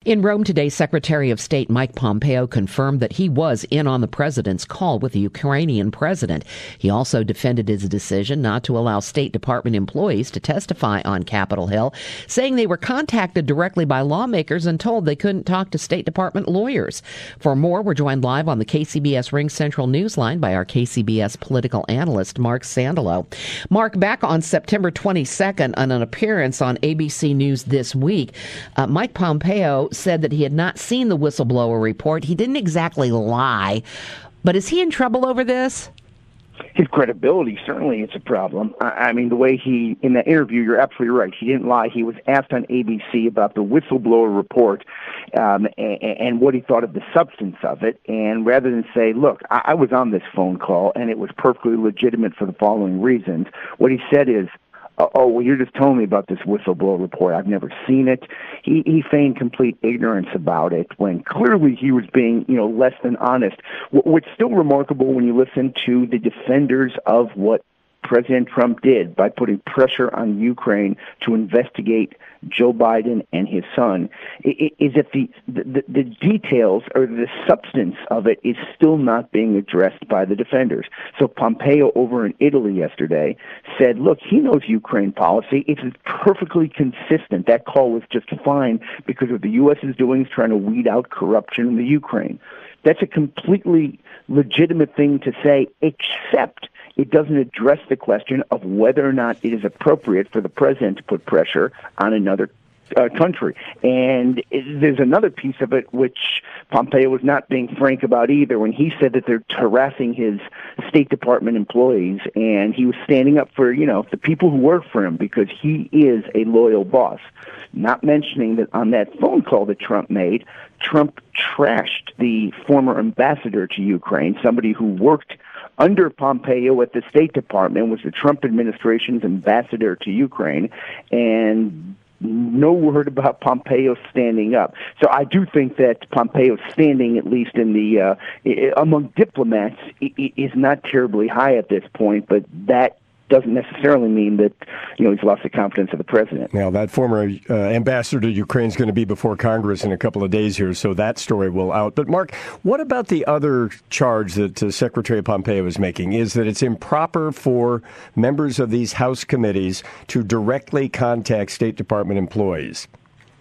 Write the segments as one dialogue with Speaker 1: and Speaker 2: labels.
Speaker 1: In Rome today, Secretary of State Mike Pompeo confirmed that he was in on the president's call with the Ukrainian president. He also defended his decision not to allow State Department employees to testify on Capitol Hill, saying they were contacted directly by lawmakers and told they couldn't talk to State Department lawyers. For more, we're joined live on the KCBS Ring Central Newsline by our KCBS political analyst, Mark Sandalo. Mark, back on September 22nd on an appearance on ABC News This Week, Mike Pompeo said that he had not seen the whistleblower report. He didn't exactly lie, but is he in trouble over this?
Speaker 2: His credibility, certainly it's a problem. I mean, the way in that interview, you're absolutely right. He didn't lie. He was asked on ABC about the whistleblower report and what he thought of the substance of it. And rather than say, look, I was on this phone call and it was perfectly legitimate for the following reasons, what he said is, oh, well, you're just telling me about this whistleblower report. I've never seen it. He feigned complete ignorance about it when clearly he was being, less than honest. What's still remarkable when you listen to the defenders of what President Trump did by putting pressure on Ukraine to investigate Joe Biden and his son, is that the details or the substance of it is still not being addressed by the defenders. So Pompeo over in Italy yesterday said, look, he knows Ukraine policy. It's perfectly consistent. That call was just fine because what the U.S. is doing is trying to weed out corruption in the Ukraine. That's a completely legitimate thing to say, except it doesn't address the question of whether or not it is appropriate for the president to put pressure on another country. And there's another piece of it which Pompeo was not being frank about either when he said that they're harassing his State Department employees, and he was standing up for, the people who work for him because he is a loyal boss. Not mentioning that on that phone call that Trump made, Trump trashed the former ambassador to Ukraine, somebody who worked under Pompeo at the State Department, was the Trump administration's ambassador to Ukraine, and no word about Pompeo standing up. So I do think that Pompeo's standing, at least in the among diplomats, is not terribly high at this point, but that doesn't necessarily mean that he's lost the confidence of the president.
Speaker 3: Now, that former ambassador to Ukraine is going to be before Congress in a couple of days here, so that story will out. But, Mark, what about the other charge that Secretary Pompeo is making, is that it's improper for members of these House committees to directly contact State Department employees?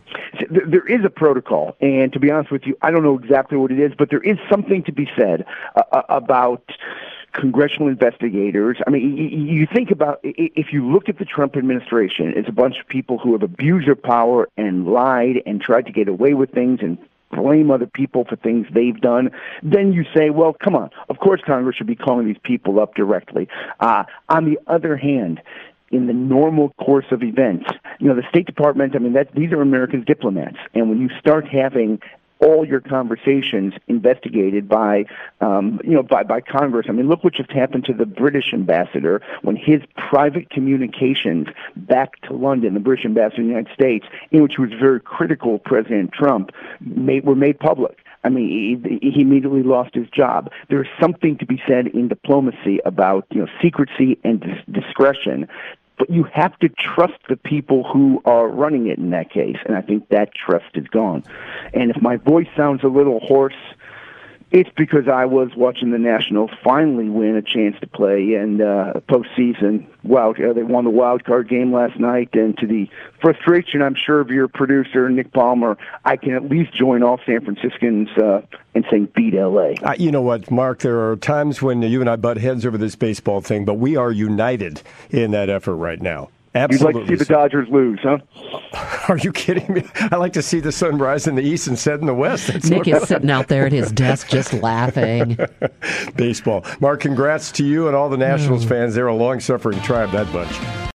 Speaker 2: There is a protocol, and to be honest with you, I don't know exactly what it is, but there is something to be said about congressional investigators. I mean, you think about, if you look at the Trump administration, it's a bunch of people who have abused their power and lied and tried to get away with things and blame other people for things they've done. Then you say, well, come on, of course Congress should be calling these people up directly. On the other hand, in the normal course of events, the State Department, these are American diplomats. And when you start having all your conversations investigated by Congress. Look what just happened to the British ambassador when his private communications back to London, the British ambassador in the United States, in which he was very critical of President Trump, were made public. He immediately lost his job. There's something to be said in diplomacy about secrecy and discretion. But you have to trust the people who are running it in that case, and I think that trust is gone. And if my voice sounds a little hoarse, it's because I was watching the Nationals finally win a chance to play in postseason. They won the wild card game last night, and to the frustration, I'm sure, of your producer, Nick Palmer, I can at least join all San Franciscans in saying beat L.A.
Speaker 3: You know what, Mark, there are times when you and I butt heads over this baseball thing, but we are united in that effort right now. Absolutely.
Speaker 2: You'd like to see the Dodgers lose, huh?
Speaker 3: Are you kidding me? I like to see the sun rise in the east and set in the west.
Speaker 1: Nick is sitting out there at his desk just laughing.
Speaker 3: Baseball. Mark, congrats to you and all the Nationals fans. They're a long-suffering tribe, that bunch.